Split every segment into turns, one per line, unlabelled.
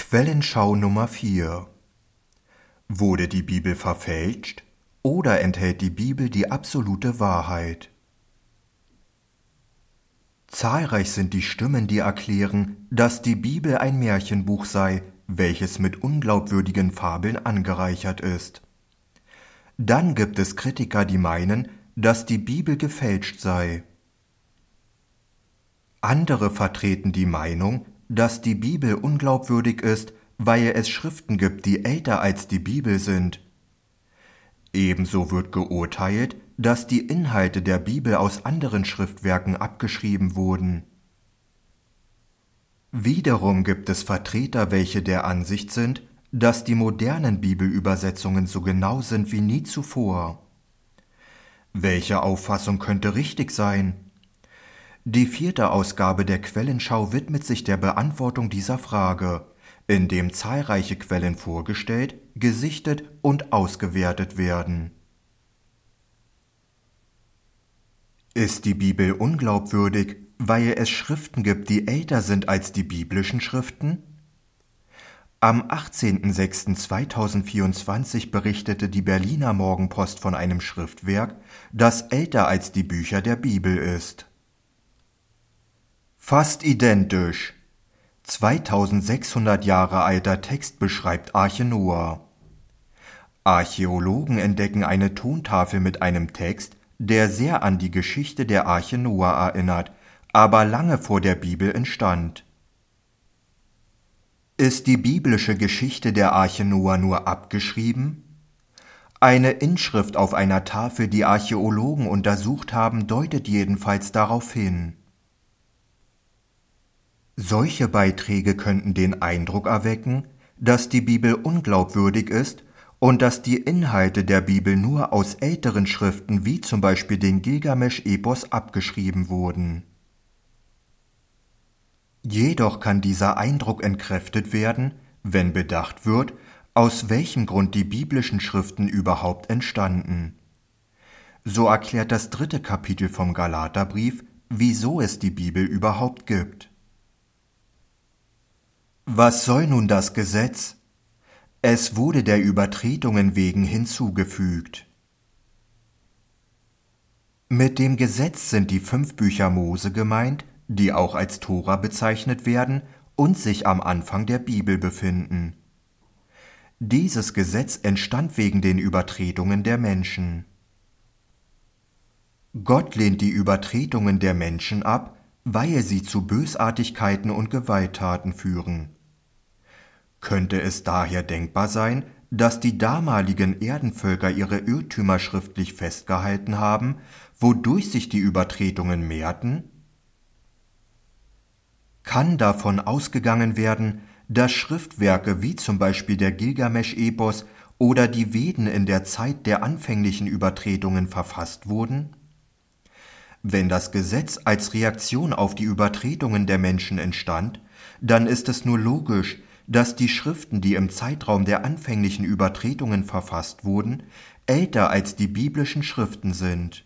Quellenschau Nummer 4. Wurde die Bibel verfälscht oder enthält die Bibel die absolute Wahrheit? Zahlreich sind die Stimmen, die erklären, dass die Bibel ein Märchenbuch sei, welches mit unglaubwürdigen Fabeln angereichert ist. Dann gibt es Kritiker, die meinen, dass die Bibel gefälscht sei. Andere vertreten die Meinung, dass die Bibel unglaubwürdig ist, weil es Schriften gibt, die älter als die Bibel sind. Ebenso wird geurteilt, dass die Inhalte der Bibel aus anderen Schriftwerken abgeschrieben wurden. Wiederum gibt es Vertreter, welche der Ansicht sind, dass die modernen Bibelübersetzungen so genau sind wie nie zuvor. Welche Auffassung könnte richtig sein? Die 4. Ausgabe der Quellenschau widmet sich der Beantwortung dieser Frage, indem zahlreiche Quellen vorgestellt, gesichtet und ausgewertet werden. Ist die Bibel unglaubwürdig, weil es Schriften gibt, die älter sind als die biblischen Schriften? Am 18.06.2024 berichtete die Berliner Morgenpost von einem Schriftwerk, das älter als die Bücher der Bibel ist. Fast identisch. 2600 Jahre alter Text beschreibt Arche Noah. Archäologen entdecken eine Tontafel mit einem Text, der sehr an die Geschichte der Arche Noah erinnert, aber lange vor der Bibel entstand. Ist die biblische Geschichte der Arche Noah nur abgeschrieben? Eine Inschrift auf einer Tafel, die Archäologen untersucht haben, deutet jedenfalls darauf hin. Solche Beiträge könnten den Eindruck erwecken, dass die Bibel unglaubwürdig ist und dass die Inhalte der Bibel nur aus älteren Schriften wie zum Beispiel den Gilgamesch-Epos abgeschrieben wurden. Jedoch kann dieser Eindruck entkräftet werden, wenn bedacht wird, aus welchem Grund die biblischen Schriften überhaupt entstanden. So erklärt das 3. Kapitel vom Galaterbrief, wieso es die Bibel überhaupt gibt. Was soll nun das Gesetz? Es wurde der Übertretungen wegen hinzugefügt. Mit dem Gesetz sind die 5 Bücher Mose gemeint, die auch als Tora bezeichnet werden und sich am Anfang der Bibel befinden. Dieses Gesetz entstand wegen den Übertretungen der Menschen. Gott lehnt die Übertretungen der Menschen ab, weil sie zu Bösartigkeiten und Gewalttaten führen. Könnte es daher denkbar sein, dass die damaligen Erdenvölker ihre Irrtümer schriftlich festgehalten haben, wodurch sich die Übertretungen mehrten? Kann davon ausgegangen werden, dass Schriftwerke wie zum Beispiel der Gilgamesch-Epos oder die Veden in der Zeit der anfänglichen Übertretungen verfasst wurden? Wenn das Gesetz als Reaktion auf die Übertretungen der Menschen entstand, dann ist es nur logisch, dass die Schriften, die im Zeitraum der anfänglichen Übertretungen verfasst wurden, älter als die biblischen Schriften sind.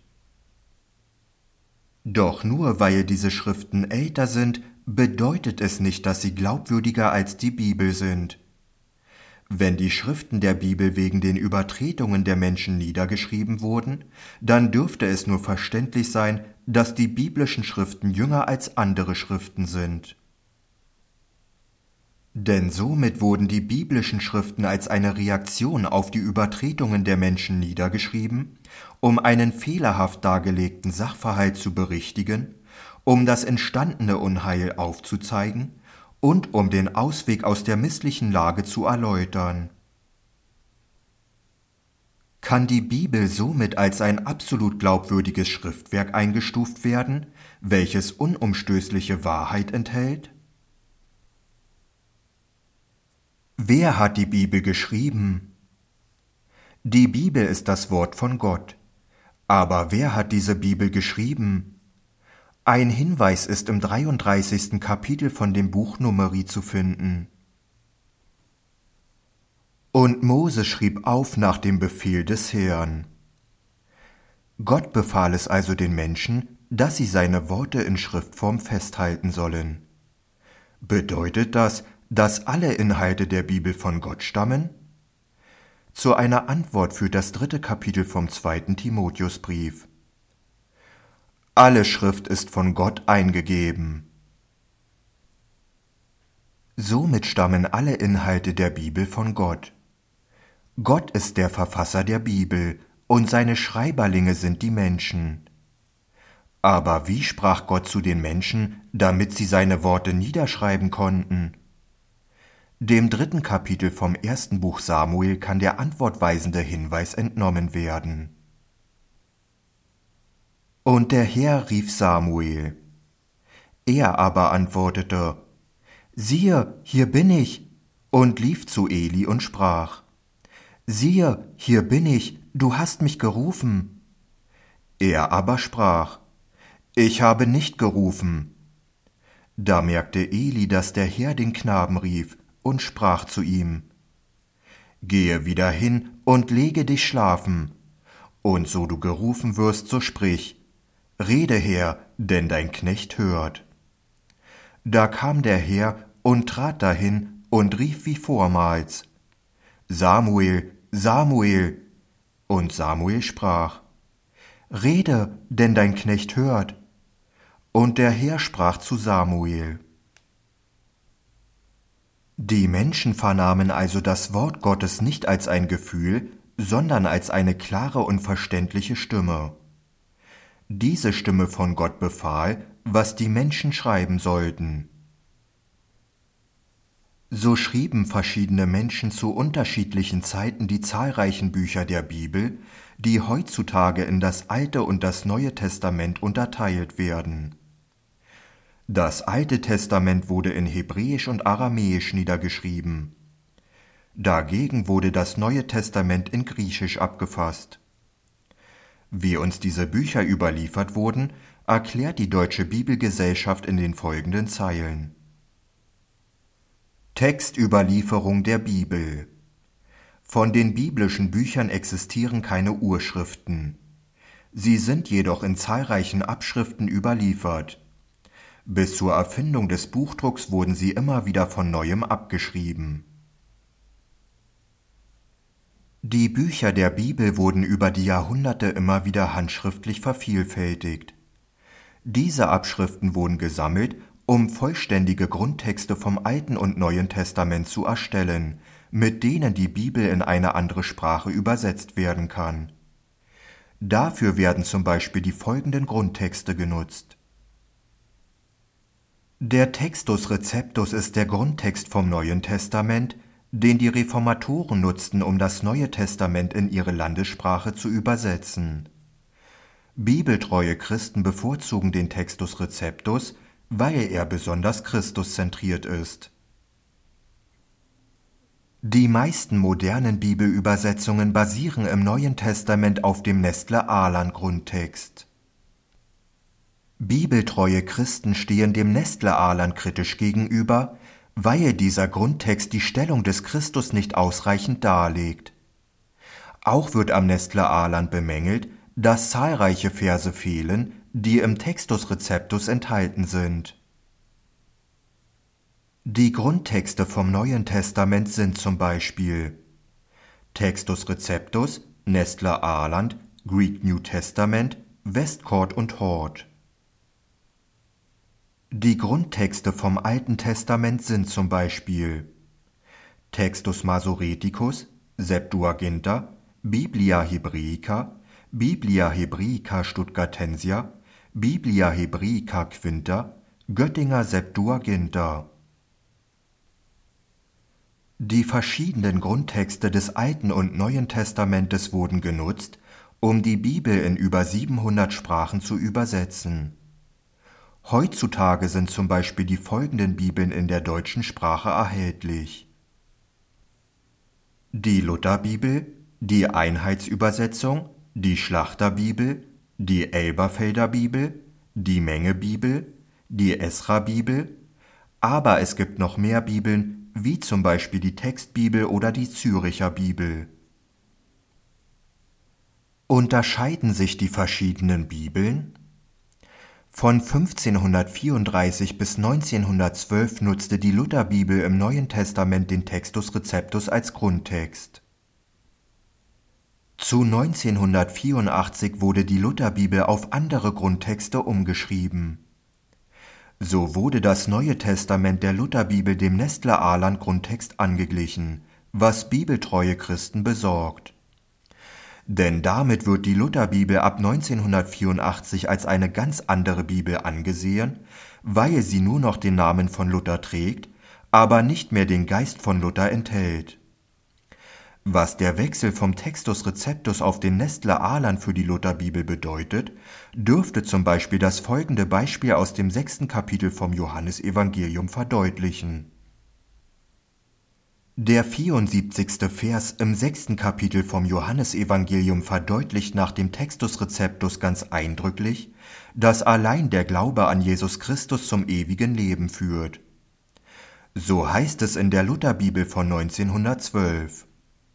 Doch nur weil diese Schriften älter sind, bedeutet es nicht, dass sie glaubwürdiger als die Bibel sind. Wenn die Schriften der Bibel wegen den Übertretungen der Menschen niedergeschrieben wurden, dann dürfte es nur verständlich sein, dass die biblischen Schriften jünger als andere Schriften sind. Denn somit wurden die biblischen Schriften als eine Reaktion auf die Übertretungen der Menschen niedergeschrieben, um einen fehlerhaft dargelegten Sachverhalt zu berichtigen, um das entstandene Unheil aufzuzeigen und um den Ausweg aus der misslichen Lage zu erläutern. Kann die Bibel somit als ein absolut glaubwürdiges Schriftwerk eingestuft werden, welches unumstößliche Wahrheit enthält? Wer hat die Bibel geschrieben? Die Bibel ist das Wort von Gott. Aber wer hat diese Bibel geschrieben? Ein Hinweis ist im 33. Kapitel von dem Buch Numeri zu finden. Und Mose schrieb auf nach dem Befehl des Herrn. Gott befahl es also den Menschen, dass sie seine Worte in Schriftform festhalten sollen. Bedeutet das, dass alle Inhalte der Bibel von Gott stammen? Zu einer Antwort führt das 3. Kapitel vom 2. Timotheusbrief. Alle Schrift ist von Gott eingegeben. Somit stammen alle Inhalte der Bibel von Gott. Gott ist der Verfasser der Bibel und seine Schreiberlinge sind die Menschen. Aber wie sprach Gott zu den Menschen, damit sie seine Worte niederschreiben konnten? Dem 3. Kapitel vom 1. Buch Samuel kann der antwortweisende Hinweis entnommen werden. Und der Herr rief Samuel. Er aber antwortete, siehe, hier bin ich, und lief zu Eli und sprach, siehe, hier bin ich, du hast mich gerufen. Er aber sprach, ich habe nicht gerufen. Da merkte Eli, dass der Herr den Knaben rief, und sprach zu ihm, gehe wieder hin und lege dich schlafen, und so du gerufen wirst, so sprich, rede her, denn dein Knecht hört. Da kam der Herr und trat dahin und rief wie vormals, Samuel, Samuel. Und Samuel sprach, rede, denn dein Knecht hört. Und der Herr sprach zu Samuel. Die Menschen vernahmen also das Wort Gottes nicht als ein Gefühl, sondern als eine klare und verständliche Stimme. Diese Stimme von Gott befahl, was die Menschen schreiben sollten. So schrieben verschiedene Menschen zu unterschiedlichen Zeiten die zahlreichen Bücher der Bibel, die heutzutage in das Alte und das Neue Testament unterteilt werden. Das Alte Testament wurde in Hebräisch und Aramäisch niedergeschrieben. Dagegen wurde das Neue Testament in Griechisch abgefasst. Wie uns diese Bücher überliefert wurden, erklärt die Deutsche Bibelgesellschaft in den folgenden Zeilen. Textüberlieferung der Bibel. Von den biblischen Büchern existieren keine Urschriften. Sie sind jedoch in zahlreichen Abschriften überliefert. Bis zur Erfindung des Buchdrucks wurden sie immer wieder von neuem abgeschrieben. Die Bücher der Bibel wurden über die Jahrhunderte immer wieder handschriftlich vervielfältigt. Diese Abschriften wurden gesammelt, um vollständige Grundtexte vom Alten und Neuen Testament zu erstellen, mit denen die Bibel in eine andere Sprache übersetzt werden kann. Dafür werden zum Beispiel die folgenden Grundtexte genutzt. Der Textus Receptus ist der Grundtext vom Neuen Testament, den die Reformatoren nutzten, um das Neue Testament in ihre Landessprache zu übersetzen. Bibeltreue Christen bevorzugen den Textus Receptus, weil er besonders Christuszentriert ist. Die meisten modernen Bibelübersetzungen basieren im Neuen Testament auf dem Nestle-Aland-Grundtext. Bibeltreue Christen stehen dem Nestle-Aland kritisch gegenüber, weil dieser Grundtext die Stellung des Christus nicht ausreichend darlegt. Auch wird am Nestle-Aland bemängelt, dass zahlreiche Verse fehlen, die im Textus Receptus enthalten sind. Die Grundtexte vom Neuen Testament sind zum Beispiel Textus Receptus, Nestle-Aland, Greek New Testament, Westcott und Hort. Die Grundtexte vom Alten Testament sind zum Beispiel Textus Masoreticus, Septuaginta, Biblia Hebraica, Biblia Hebraica Stuttgartensia, Biblia Hebraica Quinta, Göttinger Septuaginta. Die verschiedenen Grundtexte des Alten und Neuen Testamentes wurden genutzt, um die Bibel in über 700 Sprachen zu übersetzen. Heutzutage sind zum Beispiel die folgenden Bibeln in der deutschen Sprache erhältlich: die Lutherbibel, die Einheitsübersetzung, die Schlachterbibel, die Elberfelder Bibel, die Mengebibel, die Esra-Bibel, aber es gibt noch mehr Bibeln, wie zum Beispiel die Textbibel oder die Züricher Bibel. Unterscheiden sich die verschiedenen Bibeln? Von 1534 bis 1912 nutzte die Lutherbibel im Neuen Testament den Textus Receptus als Grundtext. Zu 1984 wurde die Lutherbibel auf andere Grundtexte umgeschrieben. So wurde das Neue Testament der Lutherbibel dem Nestler-Aland-Grundtext angeglichen, was bibeltreue Christen besorgt. Denn damit wird die Lutherbibel ab 1984 als eine ganz andere Bibel angesehen, weil sie nur noch den Namen von Luther trägt, aber nicht mehr den Geist von Luther enthält. Was der Wechsel vom Textus Receptus auf den Nestler-Aland für die Lutherbibel bedeutet, dürfte zum Beispiel das folgende Beispiel aus dem 6. Kapitel vom Johannesevangelium verdeutlichen. Der 74. Vers im 6. Kapitel vom Johannesevangelium verdeutlicht nach dem Textus Receptus ganz eindrücklich, dass allein der Glaube an Jesus Christus zum ewigen Leben führt. So heißt es in der Lutherbibel von 1912.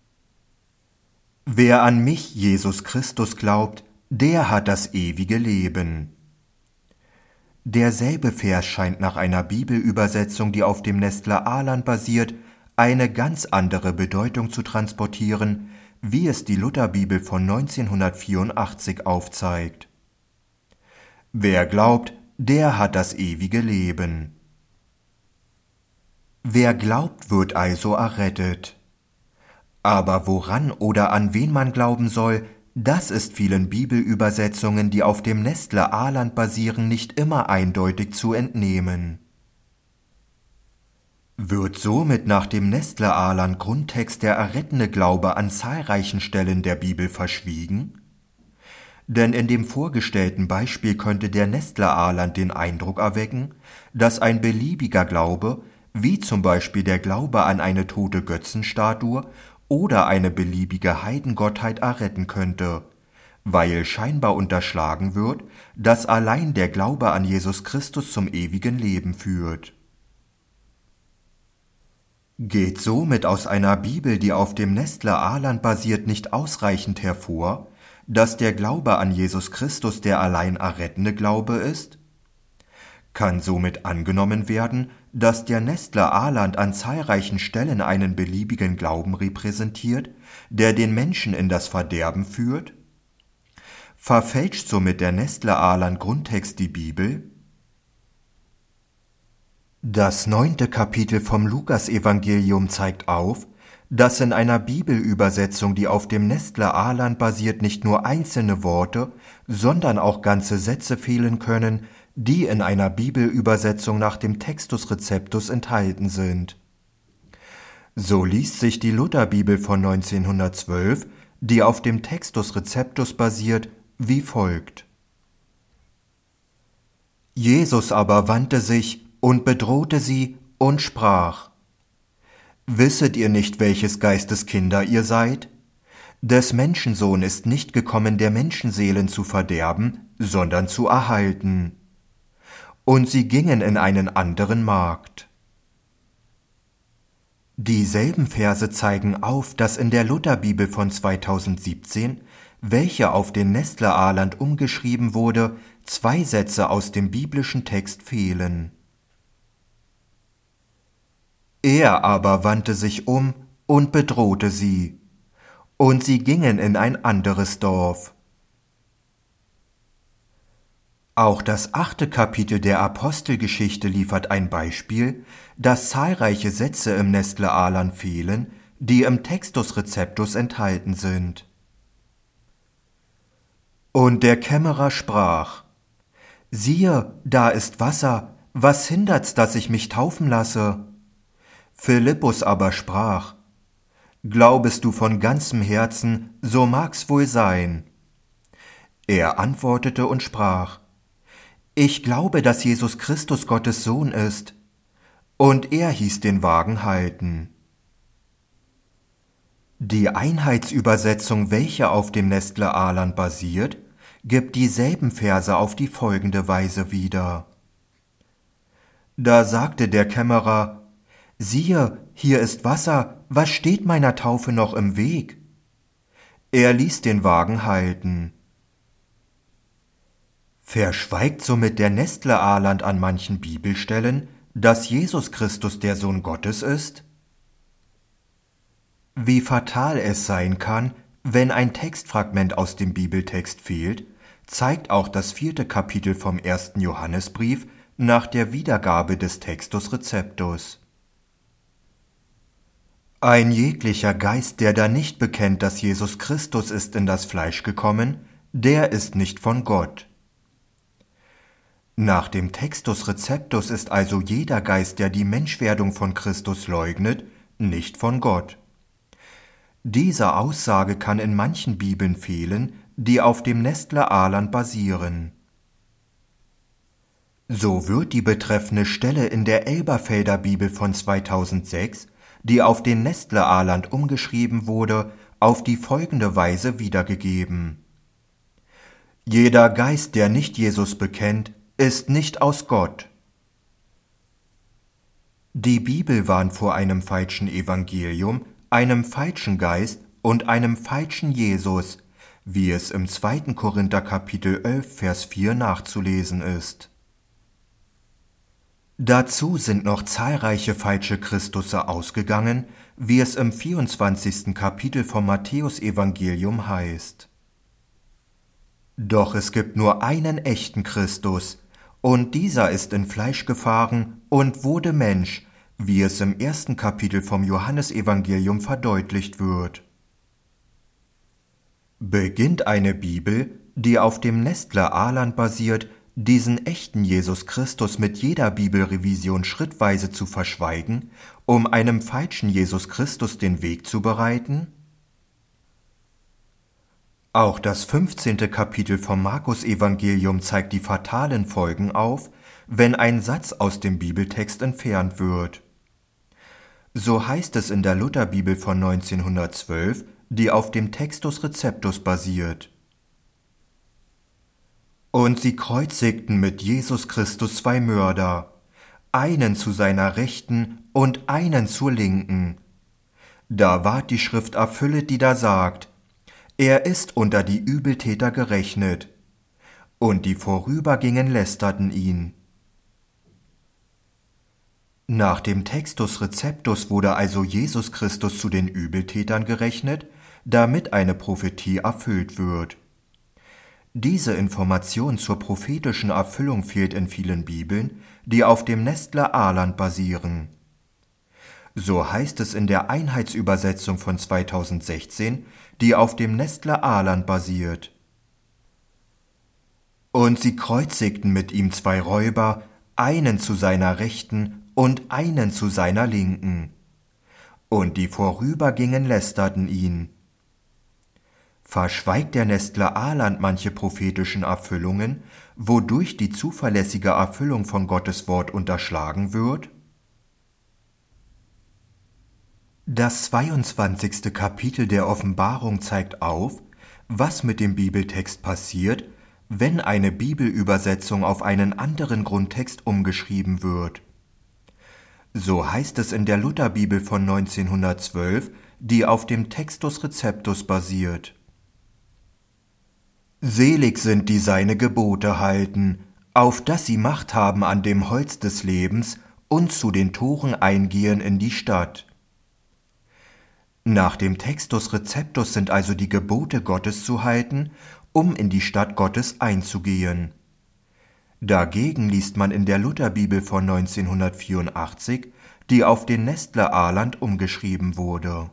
Wer an mich, Jesus Christus, glaubt, der hat das ewige Leben. Derselbe Vers scheint nach einer Bibelübersetzung, die auf dem Nestler-Aland basiert, eine ganz andere Bedeutung zu transportieren, wie es die Lutherbibel von 1984 aufzeigt. Wer glaubt, der hat das ewige Leben. Wer glaubt, wird also errettet. Aber woran oder an wen man glauben soll, das ist vielen Bibelübersetzungen, die auf dem Nestler-Aland basieren, nicht immer eindeutig zu entnehmen. Wird somit nach dem Nestler-Aland Grundtext der errettende Glaube an zahlreichen Stellen der Bibel verschwiegen? Denn in dem vorgestellten Beispiel könnte der Nestler-Aland den Eindruck erwecken, dass ein beliebiger Glaube, wie zum Beispiel der Glaube an eine tote Götzenstatue oder eine beliebige Heidengottheit, erretten könnte, weil scheinbar unterschlagen wird, dass allein der Glaube an Jesus Christus zum ewigen Leben führt. Geht somit aus einer Bibel, die auf dem Nestler-Aland basiert, nicht ausreichend hervor, dass der Glaube an Jesus Christus der allein errettende Glaube ist? Kann somit angenommen werden, dass der Nestler-Aland an zahlreichen Stellen einen beliebigen Glauben repräsentiert, der den Menschen in das Verderben führt? Verfälscht somit der Nestler-Aland Grundtext die Bibel? Das 9. Kapitel vom Lukasevangelium zeigt auf, dass in einer Bibelübersetzung, die auf dem Nestler-Aland basiert, nicht nur einzelne Worte, sondern auch ganze Sätze fehlen können, die in einer Bibelübersetzung nach dem Textus Receptus enthalten sind. So liest sich die Lutherbibel von 1912, die auf dem Textus Receptus basiert, wie folgt. Jesus aber wandte sich und bedrohte sie und sprach: Wisset ihr nicht, welches Geistes Kinder ihr seid? Des Menschensohn ist nicht gekommen, der Menschenseelen zu verderben, sondern zu erhalten. Und sie gingen in einen anderen Markt. Dieselben Verse zeigen auf, dass in der Lutherbibel von 2017, welche auf den Nestler-Aland umgeschrieben wurde, 2 Sätze aus dem biblischen Text fehlen. Er aber wandte sich um und bedrohte sie, und sie gingen in ein anderes Dorf. Auch das 8. Kapitel der Apostelgeschichte liefert ein Beispiel, dass zahlreiche Sätze im Nestler-Aland fehlen, die im Textus Receptus enthalten sind. Und der Kämmerer sprach: Siehe, da ist Wasser, was hindert's, dass ich mich taufen lasse? Philippus aber sprach: Glaubest du von ganzem Herzen, so mag's wohl sein. Er antwortete und sprach: Ich glaube, dass Jesus Christus Gottes Sohn ist. Und er hieß den Wagen halten. Die Einheitsübersetzung, welche auf dem Nestler-Aland basiert, gibt dieselben Verse auf die folgende Weise wieder. Da sagte der Kämmerer: Siehe, hier ist Wasser, was steht meiner Taufe noch im Weg? Er ließ den Wagen halten. Verschweigt somit der Nestle Aland an manchen Bibelstellen, dass Jesus Christus der Sohn Gottes ist? Wie fatal es sein kann, wenn ein Textfragment aus dem Bibeltext fehlt, zeigt auch das 4. Kapitel vom 1. Johannesbrief nach der Wiedergabe des Textus Receptus. Ein jeglicher Geist, der da nicht bekennt, dass Jesus Christus ist in das Fleisch gekommen, der ist nicht von Gott. Nach dem Textus Receptus ist also jeder Geist, der die Menschwerdung von Christus leugnet, nicht von Gott. Diese Aussage kann in manchen Bibeln fehlen, die auf dem Nestle Aland basieren. So wird die betreffende Stelle in der Elberfelder Bibel von 2006, die auf den Nestle Aland umgeschrieben wurde, auf die folgende Weise wiedergegeben: Jeder Geist, der nicht Jesus bekennt, ist nicht aus Gott. Die Bibel warnt vor einem falschen Evangelium, einem falschen Geist und einem falschen Jesus, wie es im 2. Korinther Kapitel 11, Vers 4 nachzulesen ist. Dazu sind noch zahlreiche falsche Christusse ausgegangen, wie es im 24. Kapitel vom Matthäusevangelium heißt. Doch es gibt nur einen echten Christus, und dieser ist in Fleisch gefahren und wurde Mensch, wie es im 1. Kapitel vom Johannesevangelium verdeutlicht wird. Beginnt eine Bibel, die auf dem Nestle Aland basiert, diesen echten Jesus Christus mit jeder Bibelrevision schrittweise zu verschweigen, um einem falschen Jesus Christus den Weg zu bereiten? Auch das 15. Kapitel vom Markus-Evangelium zeigt die fatalen Folgen auf, wenn ein Satz aus dem Bibeltext entfernt wird. So heißt es in der Lutherbibel von 1912, die auf dem Textus Receptus basiert: Und sie kreuzigten mit Jesus Christus 2 Mörder, einen zu seiner Rechten und einen zur Linken. Da ward die Schrift erfüllet, die da sagt: Er ist unter die Übeltäter gerechnet. Und die vorübergingen lästerten ihn. Nach dem Textus Receptus wurde also Jesus Christus zu den Übeltätern gerechnet, damit eine Prophetie erfüllt wird. Diese Information zur prophetischen Erfüllung fehlt in vielen Bibeln, die auf dem Nestle Aland basieren. So heißt es in der Einheitsübersetzung von 2016, die auf dem Nestle Aland basiert: Und sie kreuzigten mit ihm 2 Räuber, einen zu seiner Rechten und einen zu seiner Linken. Und die vorübergingen lästerten ihn. Verschweigt der Nestle Aland manche prophetischen Erfüllungen, wodurch die zuverlässige Erfüllung von Gottes Wort unterschlagen wird? Das 22. Kapitel der Offenbarung zeigt auf, was mit dem Bibeltext passiert, wenn eine Bibelübersetzung auf einen anderen Grundtext umgeschrieben wird. So heißt es in der Lutherbibel von 1912, die auf dem Textus Receptus basiert: Selig sind, die seine Gebote halten, auf dass sie Macht haben an dem Holz des Lebens und zu den Toren eingehen in die Stadt. Nach dem Textus Receptus sind also die Gebote Gottes zu halten, um in die Stadt Gottes einzugehen. Dagegen liest man in der Lutherbibel von 1984, die auf den Nestle Aland umgeschrieben wurde: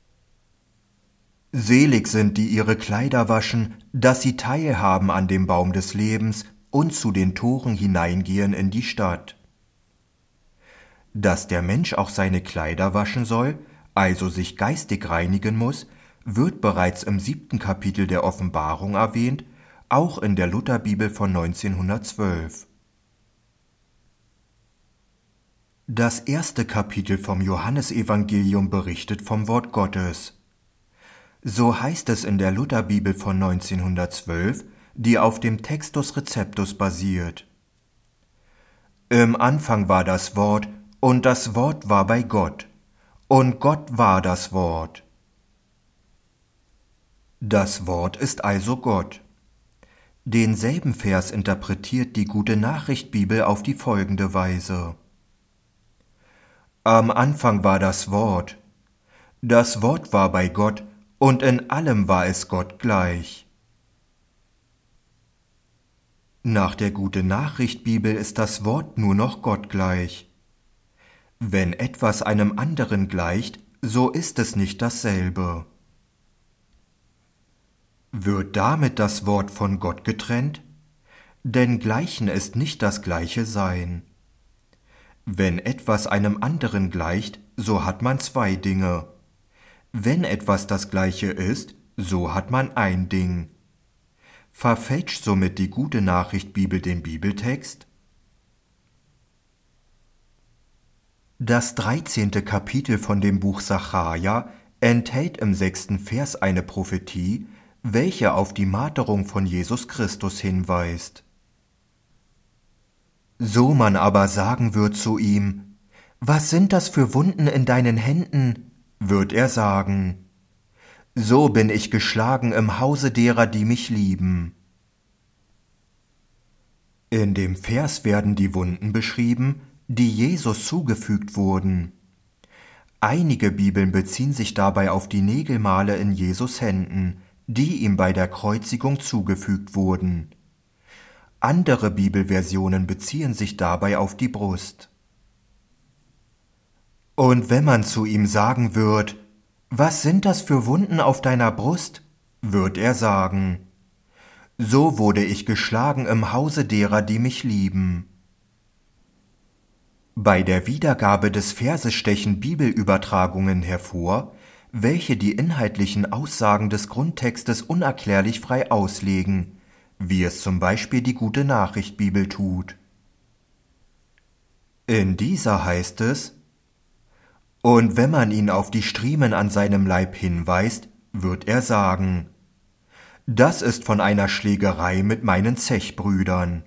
Selig sind, die ihre Kleider waschen, dass sie teilhaben an dem Baum des Lebens und zu den Toren hineingehen in die Stadt. Dass der Mensch auch seine Kleider waschen soll, also sich geistig reinigen muss, wird bereits im 7. Kapitel der Offenbarung erwähnt, auch in der Lutherbibel von 1912. Das 1. Kapitel vom Johannesevangelium berichtet vom Wort Gottes. So heißt es in der Lutherbibel von 1912, die auf dem Textus Receptus basiert: Im Anfang war das Wort, und das Wort war bei Gott, und Gott war das Wort. Das Wort ist also Gott. Denselben Vers interpretiert die Gute-Nachricht-Bibel auf die folgende Weise. Am Anfang war das Wort. Das Wort war bei Gott, und in allem war es Gott gleich. Nach der Gute-Nachricht-Bibel ist das Wort nur noch Gott gleich. Wenn etwas einem anderen gleicht, so ist es nicht dasselbe. Wird damit das Wort von Gott getrennt? Denn Gleichen ist nicht das gleiche Sein. Wenn etwas einem anderen gleicht, so hat man zwei Dinge. Wenn etwas das gleiche ist, so hat man ein Ding. Verfälscht somit die Gute-Nachricht-Bibel den Bibeltext? Das 13. Kapitel von dem Buch Sacharja enthält im 6. Vers eine Prophetie, welche auf die Marterung von Jesus Christus hinweist. So man aber sagen wird zu ihm, was sind das für Wunden in deinen Händen? Wird er sagen, so bin ich geschlagen im Hause derer, die mich lieben. In dem Vers werden die Wunden beschrieben, die Jesus zugefügt wurden. Einige Bibeln beziehen sich dabei auf die Nägelmale in Jesus Händen, die ihm bei der Kreuzigung zugefügt wurden. Andere Bibelversionen beziehen sich dabei auf die Brust. Und wenn man zu ihm sagen wird, was sind das für Wunden auf deiner Brust? Wird er sagen, so wurde ich geschlagen im Hause derer, die mich lieben. Bei der Wiedergabe des Verses stechen Bibelübertragungen hervor, welche die inhaltlichen Aussagen des Grundtextes unerklärlich frei auslegen, wie es zum Beispiel die Gute-Nachricht-Bibel tut. In dieser heißt es, und wenn man ihn auf die Striemen an seinem Leib hinweist, wird er sagen, das ist von einer Schlägerei mit meinen Zechbrüdern.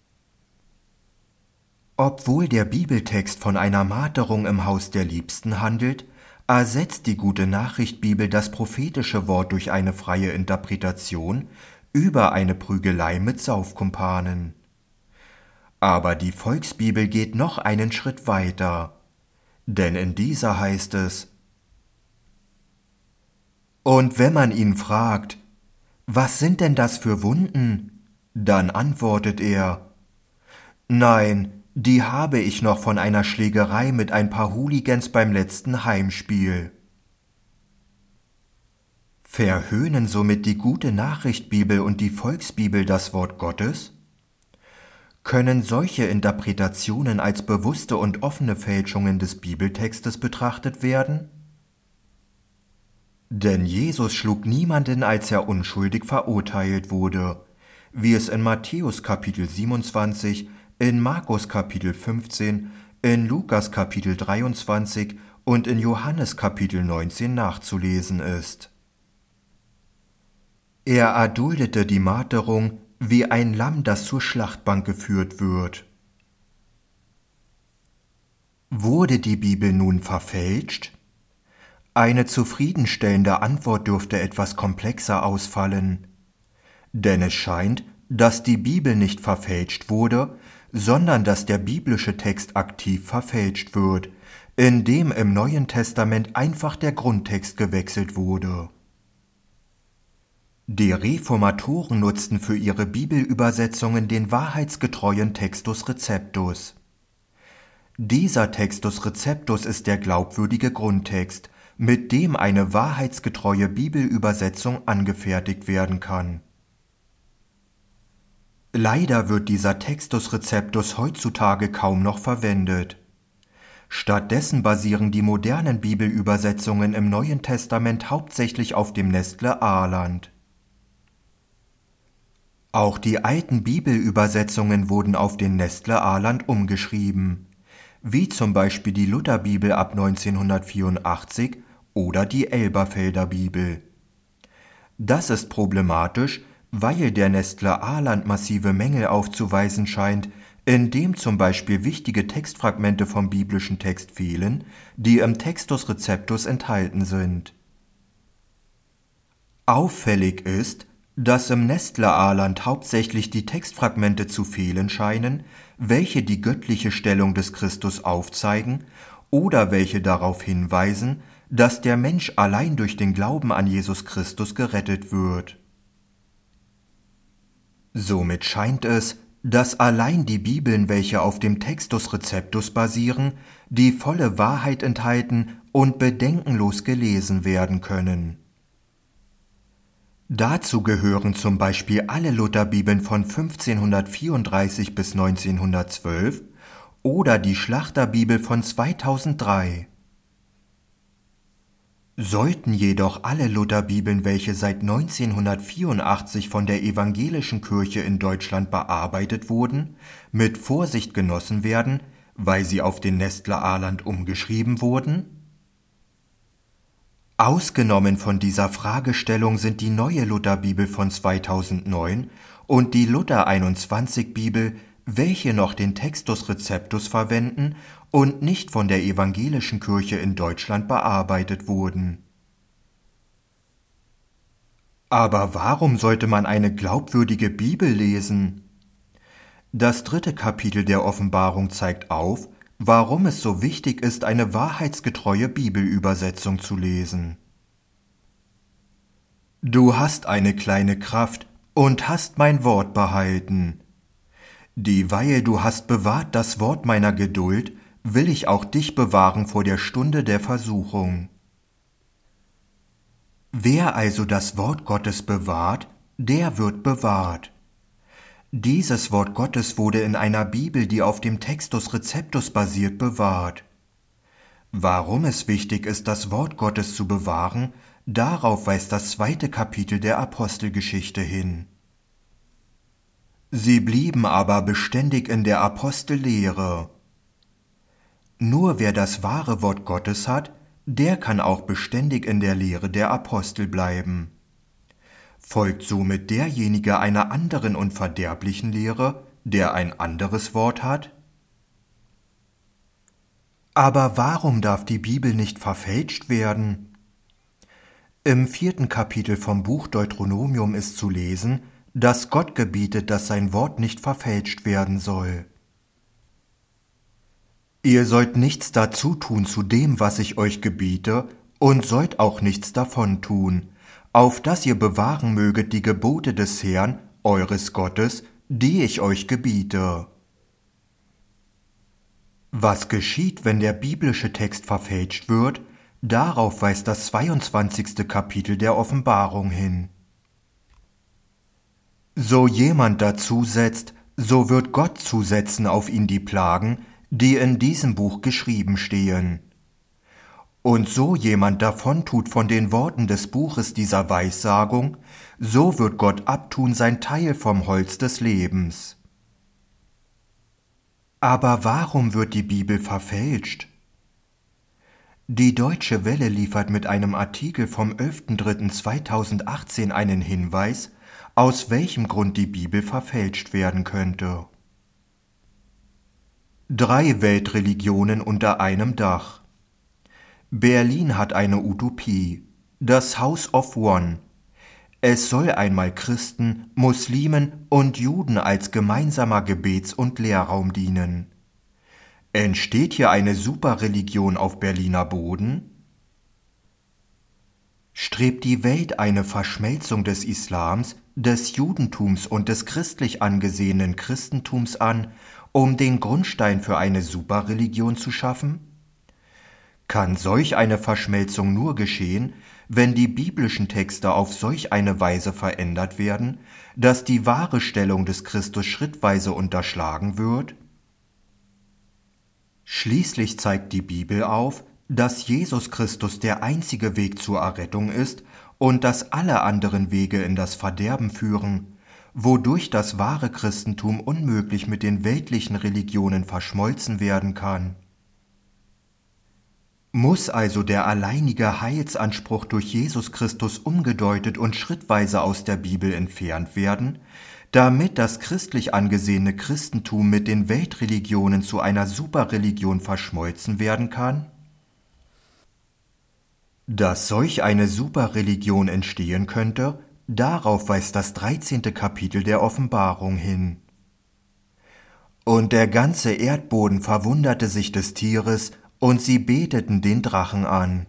Obwohl der Bibeltext von einer Marterung im Haus der Liebsten handelt, ersetzt die Gute-Nachricht-Bibel das prophetische Wort durch eine freie Interpretation über eine Prügelei mit Saufkumpanen. Aber die Volksbibel geht noch einen Schritt weiter, denn in dieser heißt es, und wenn man ihn fragt, was sind denn das für Wunden? Dann antwortet er, nein, die habe ich noch von einer Schlägerei mit ein paar Hooligans beim letzten Heimspiel. Verhöhnen somit die Gute-Nachricht-Bibel und die Volksbibel das Wort Gottes? Können solche Interpretationen als bewusste und offene Fälschungen des Bibeltextes betrachtet werden? Denn Jesus schlug niemanden, als er unschuldig verurteilt wurde, wie es in Matthäus Kapitel 27, in Markus Kapitel 15, in Lukas Kapitel 23 und in Johannes Kapitel 19 nachzulesen ist. Er erduldete die Marterung wie ein Lamm, das zur Schlachtbank geführt wird. Wurde die Bibel nun verfälscht? Eine zufriedenstellende Antwort dürfte etwas komplexer ausfallen. Denn es scheint, dass die Bibel nicht verfälscht wurde, sondern dass der biblische Text aktiv verfälscht wird, indem im Neuen Testament einfach der Grundtext gewechselt wurde. Die Reformatoren nutzten für ihre Bibelübersetzungen den wahrheitsgetreuen Textus Receptus. Dieser Textus Receptus ist der glaubwürdige Grundtext, mit dem eine wahrheitsgetreue Bibelübersetzung angefertigt werden kann. Leider wird dieser Textus Receptus heutzutage kaum noch verwendet. Stattdessen basieren die modernen Bibelübersetzungen im Neuen Testament hauptsächlich auf dem Nestle-Aland. Auch die alten Bibelübersetzungen wurden auf den Nestle-Aland umgeschrieben, wie zum Beispiel die Lutherbibel ab 1984 oder die Elberfelder Bibel. Das ist problematisch, weil der Nestle-Aland massive Mängel aufzuweisen scheint, indem zum Beispiel wichtige Textfragmente vom biblischen Text fehlen, die im Textus Receptus enthalten sind. Auffällig ist, dass im Nestler-Ahland hauptsächlich die Textfragmente zu fehlen scheinen, welche die göttliche Stellung des Christus aufzeigen oder welche darauf hinweisen, dass der Mensch allein durch den Glauben an Jesus Christus gerettet wird. Somit scheint es, dass allein die Bibeln, welche auf dem Textus Receptus basieren, die volle Wahrheit enthalten und bedenkenlos gelesen werden können. Dazu gehören zum Beispiel alle Lutherbibeln von 1534 bis 1912 oder die Schlachterbibel von 2003. Sollten jedoch alle Lutherbibeln, welche seit 1984 von der evangelischen Kirche in Deutschland bearbeitet wurden, mit Vorsicht genossen werden, weil sie auf den Nestler-Ahland umgeschrieben wurden? Ausgenommen von dieser Fragestellung sind die Neue Lutherbibel von 2009 und die Luther 21 Bibel, welche noch den Textus Receptus verwenden und nicht von der evangelischen Kirche in Deutschland bearbeitet wurden. Aber warum sollte man eine glaubwürdige Bibel lesen? Das 3. Kapitel der Offenbarung zeigt auf, warum es so wichtig ist, eine wahrheitsgetreue Bibelübersetzung zu lesen. Du hast eine kleine Kraft und hast mein Wort behalten. Dieweil du hast bewahrt das Wort meiner Geduld, will ich auch dich bewahren vor der Stunde der Versuchung. Wer also das Wort Gottes bewahrt, der wird bewahrt. Dieses Wort Gottes wurde in einer Bibel, die auf dem Textus Receptus basiert, bewahrt. Warum es wichtig ist, das Wort Gottes zu bewahren, darauf weist das 2. Kapitel der Apostelgeschichte hin. Sie blieben aber beständig in der Apostellehre. Nur wer das wahre Wort Gottes hat, der kann auch beständig in der Lehre der Apostel bleiben. Folgt somit derjenige einer anderen und verderblichen Lehre, der ein anderes Wort hat? Aber warum darf die Bibel nicht verfälscht werden? Im 4. Kapitel vom Buch Deuteronomium ist zu lesen, dass Gott gebietet, dass sein Wort nicht verfälscht werden soll. Ihr sollt nichts dazu tun zu dem, was ich euch gebiete, und sollt auch nichts davon tun, auf dass ihr bewahren möget die Gebote des Herrn, eures Gottes, die ich euch gebiete. Was geschieht, wenn der biblische Text verfälscht wird? Darauf weist das 22. Kapitel der Offenbarung hin. So jemand dazu setzt, so wird Gott zusetzen auf ihn die Plagen, die in diesem Buch geschrieben stehen. Und so jemand davontut von den Worten des Buches dieser Weissagung, so wird Gott abtun sein Teil vom Holz des Lebens. Aber warum wird die Bibel verfälscht? Die Deutsche Welle liefert mit einem Artikel vom 11.03.2018 einen Hinweis, aus welchem Grund die Bibel verfälscht werden könnte. 3 Weltreligionen unter einem Dach. Berlin hat eine Utopie, das House of One. Es soll einmal Christen, Muslimen und Juden als gemeinsamer Gebets- und Lehrraum dienen. Entsteht hier eine Superreligion auf Berliner Boden? Strebt die Welt eine Verschmelzung des Islams, des Judentums und des christlich angesehenen Christentums an, um den Grundstein für eine Superreligion zu schaffen? Kann solch eine Verschmelzung nur geschehen, wenn die biblischen Texte auf solch eine Weise verändert werden, dass die wahre Stellung des Christus schrittweise unterschlagen wird? Schließlich zeigt die Bibel auf, dass Jesus Christus der einzige Weg zur Errettung ist und dass alle anderen Wege in das Verderben führen, wodurch das wahre Christentum unmöglich mit den weltlichen Religionen verschmolzen werden kann. Muss also der alleinige Heilsanspruch durch Jesus Christus umgedeutet und schrittweise aus der Bibel entfernt werden, damit das christlich angesehene Christentum mit den Weltreligionen zu einer Superreligion verschmolzen werden kann? Dass solch eine Superreligion entstehen könnte, Darauf weist das 13. Kapitel der Offenbarung hin. Und der ganze Erdboden verwunderte sich des Tieres, und sie beteten den Drachen an.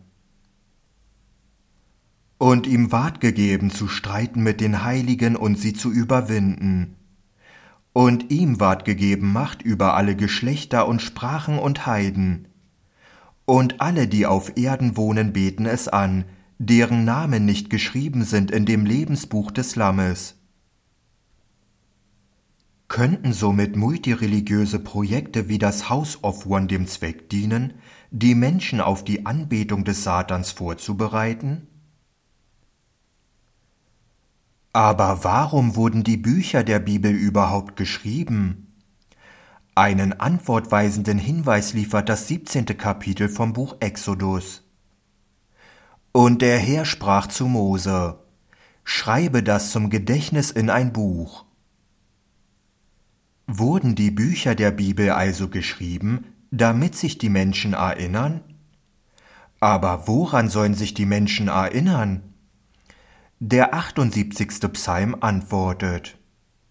Und ihm ward gegeben, zu streiten mit den Heiligen und sie zu überwinden. Und ihm ward gegeben Macht über alle Geschlechter und Sprachen und Heiden. Und alle, die auf Erden wohnen, beten es an, deren Namen nicht geschrieben sind in dem Lebensbuch des Lammes. Könnten somit multireligiöse Projekte wie das House of One dem Zweck dienen, die Menschen auf die Anbetung des Satans vorzubereiten? Aber warum wurden die Bücher der Bibel überhaupt geschrieben? Einen antwortweisenden Hinweis liefert das 17. Kapitel vom Buch Exodus. Und der Herr sprach zu Mose: Schreibe das zum Gedächtnis in ein Buch. Wurden die Bücher der Bibel also geschrieben, damit sich die Menschen erinnern? Aber woran sollen sich die Menschen erinnern? Der 78. Psalm antwortet: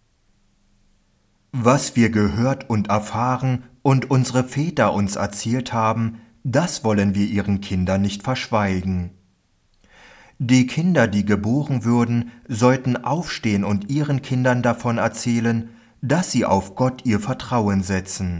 Was wir gehört und erfahren und unsere Väter uns erzählt haben, das wollen wir ihren Kindern nicht verschweigen. Die Kinder, die geboren würden, sollten aufstehen und ihren Kindern davon erzählen, dass sie auf Gott ihr Vertrauen setzen.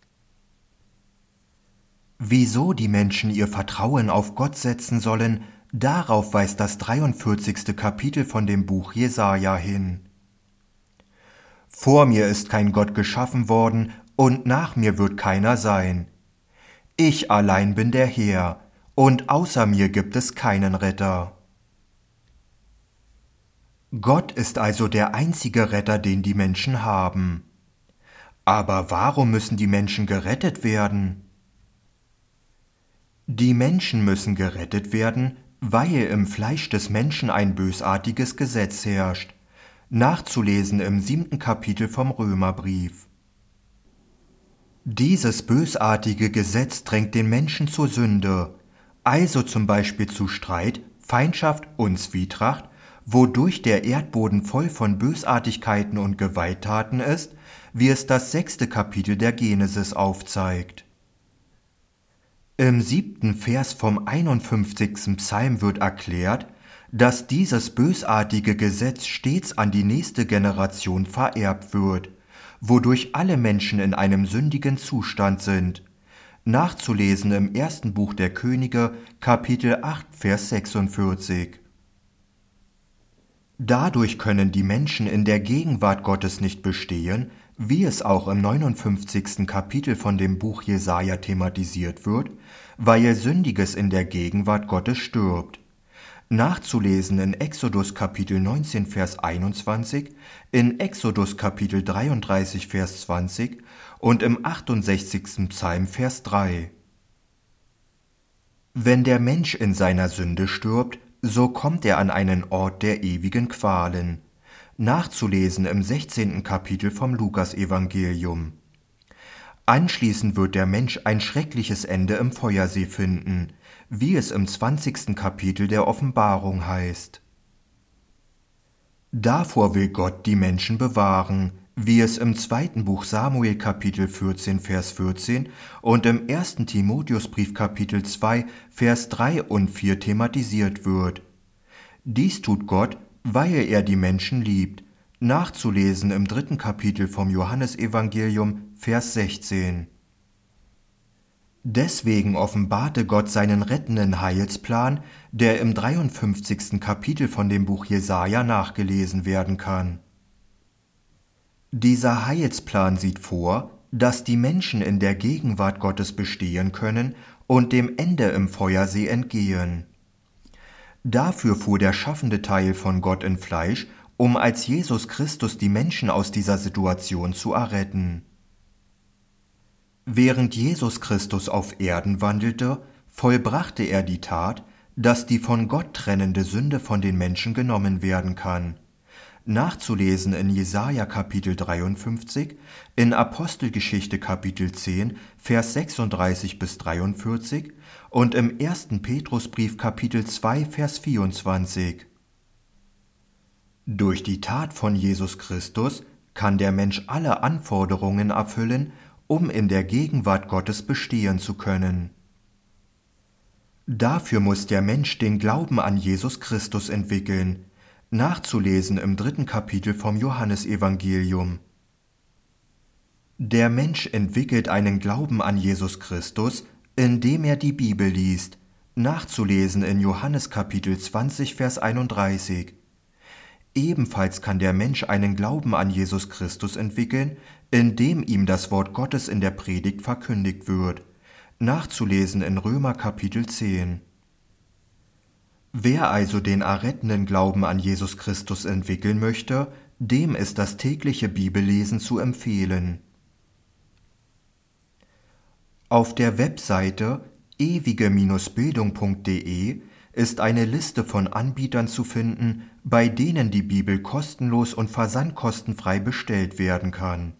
Wieso die Menschen ihr Vertrauen auf Gott setzen sollen, darauf weist das 43. Kapitel von dem Buch Jesaja hin. Vor mir ist kein Gott geschaffen worden, und nach mir wird keiner sein. Ich allein bin der Herr, und außer mir gibt es keinen Retter. Gott ist also der einzige Retter, den die Menschen haben. Aber warum müssen die Menschen gerettet werden? Die Menschen müssen gerettet werden, weil im Fleisch des Menschen ein bösartiges Gesetz herrscht, nachzulesen im 7. Kapitel vom Römerbrief. Dieses bösartige Gesetz drängt den Menschen zur Sünde, also zum Beispiel zu Streit, Feindschaft und Zwietracht, wodurch der Erdboden voll von Bösartigkeiten und Gewalttaten ist, wie es das 6. Kapitel der Genesis aufzeigt. Im 7. Vers vom 51. Psalm wird erklärt, dass dieses bösartige Gesetz stets an die nächste Generation vererbt wird, wodurch alle Menschen in einem sündigen Zustand sind. Nachzulesen im 1. Buch der Könige, Kapitel 8, Vers 46. Dadurch können die Menschen in der Gegenwart Gottes nicht bestehen, wie es auch im 59. Kapitel von dem Buch Jesaja thematisiert wird, weil Sündiges in der Gegenwart Gottes stirbt. Nachzulesen in Exodus Kapitel 19, Vers 21, in Exodus Kapitel 33, Vers 20 und im 68. Psalm, Vers 3. Wenn der Mensch in seiner Sünde stirbt, so kommt er an einen Ort der ewigen Qualen. Nachzulesen im 16. Kapitel vom Lukasevangelium. Anschließend wird der Mensch ein schreckliches Ende im Feuersee finden, wie es im 20. Kapitel der Offenbarung heißt. Davor will Gott die Menschen bewahren, wie es im 2. Buch Samuel Kapitel 14, Vers 14 und im 1. Timotheusbrief Kapitel 2, Vers 3 und 4 thematisiert wird. Dies tut Gott, weil er die Menschen liebt, nachzulesen im 3. Kapitel vom Johannesevangelium, Vers 16. Deswegen offenbarte Gott seinen rettenden Heilsplan, der im 53. Kapitel von dem Buch Jesaja nachgelesen werden kann. Dieser Heilsplan sieht vor, dass die Menschen in der Gegenwart Gottes bestehen können und dem Ende im Feuersee entgehen. Dafür fuhr der schaffende Teil von Gott in Fleisch, um als Jesus Christus die Menschen aus dieser Situation zu erretten. Während Jesus Christus auf Erden wandelte, vollbrachte er die Tat, dass die von Gott trennende Sünde von den Menschen genommen werden kann. Nachzulesen in Jesaja Kapitel 53, in Apostelgeschichte Kapitel 10, Vers 36 bis 43 und im 1. Petrusbrief Kapitel 2, Vers 24. Durch die Tat von Jesus Christus kann der Mensch alle Anforderungen erfüllen, um in der Gegenwart Gottes bestehen zu können. Dafür muss der Mensch den Glauben an Jesus Christus entwickeln, nachzulesen im 3. Kapitel vom Johannesevangelium. Der Mensch entwickelt einen Glauben an Jesus Christus, indem er die Bibel liest, nachzulesen in Johannes Kapitel 20, Vers 31. Ebenfalls kann der Mensch einen Glauben an Jesus Christus entwickeln, indem ihm das Wort Gottes in der Predigt verkündigt wird, nachzulesen in Römer Kapitel 10. Wer also den errettenden Glauben an Jesus Christus entwickeln möchte, dem ist das tägliche Bibellesen zu empfehlen. Auf der Webseite ewige-bildung.de ist eine Liste von Anbietern zu finden, bei denen die Bibel kostenlos und versandkostenfrei bestellt werden kann.